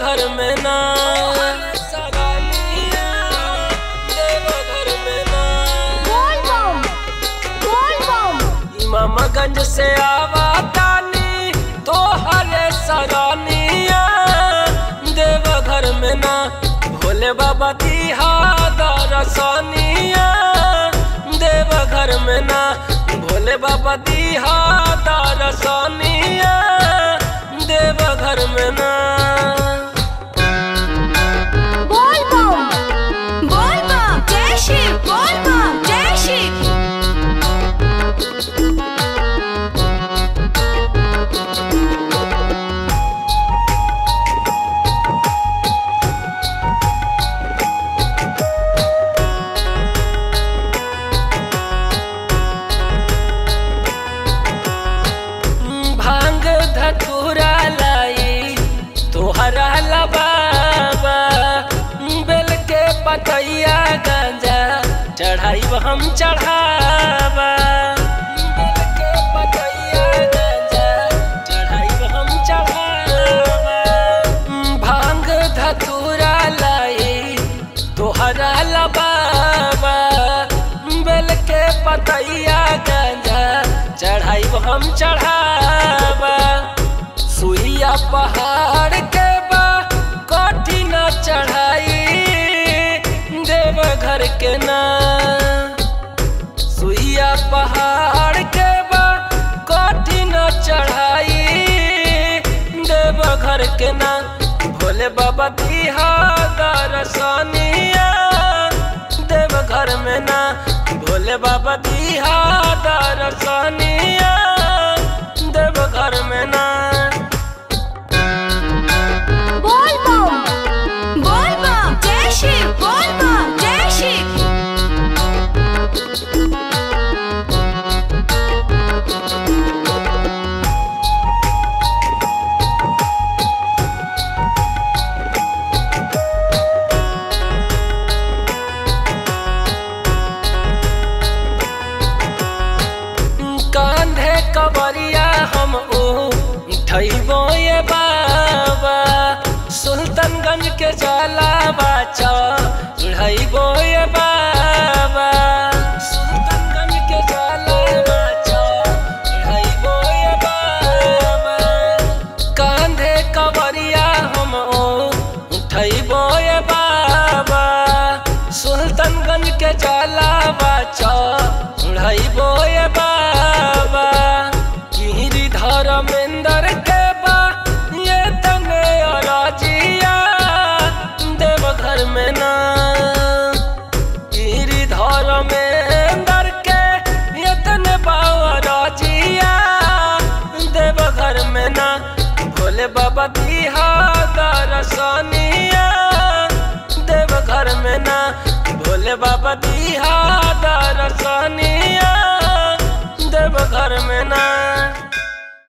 देवघर में ना सगानिया, देवघर में ना इमामगंज से आवतानी तोहरे सगानिया, देवघर में ना भोले बाबा दिहा दरसनिया, देवघर में ना भोले बाबा दिहा दरसनिया, देवघर में ना। बोल बम जय शिव, बोल बम जय शिव। भांग धतूरा लाई तोहरा लबाबा, बेल के पतैया गांजा चढ़ाई हम चढ़ावा, बेल के पतैया गांजा चढ़ाई हम चढ़ावा। भांग धतूरा लाई तोहरा लबाबा, बेल के पतैया गांजा चढ़ाई हम चढ़ावा। सुइया पहाड़ के बा कठिन चढ़ाई, देवघर के ना सुइया पहाड़ के बा कठिन चढ़ाई, देवघर के ना भोले बाबा दिहा दरसनिया, देवघर में ना भोले बाबा दिहा दरसनिया, देवघर में ना। बोल बम जय शिव, बोल बम जय शिव। कांधे कवरिया हम उठैबो ये बाबा, सुल्तानगंज के जलावा चढ़ैबो ये बाबा, सुल्तानगंज के जलावा चढ़ैबो ये बाबा। कांधे कवरिया हम उठैबो ये बाबा, सुल्तानगंज के जलावा चढ़ैबो ये बाबा। धर्मेंद्र के बा ये तने अराजिया, देवघर में ना धर्मेंद्र के ये तने बाजिया, देवघर में ना भोले बाबा दिहा दरसनिया, देवघर में ना भोले बाबा दिहा दरसनिया,